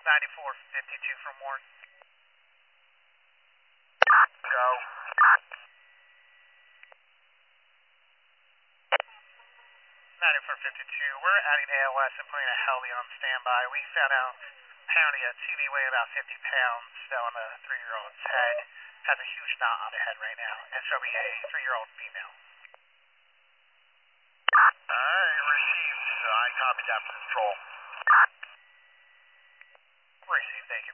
9452 from Warren. Go. 9452, we're adding ALS and putting a heli on standby. We found out apparently a TV weighing about 50 pounds fell on a 3-year-old's head. Has a huge knot on the head right now. It's probably a 3-year-old female. Alright, received. I copied that from control. Received, thank you.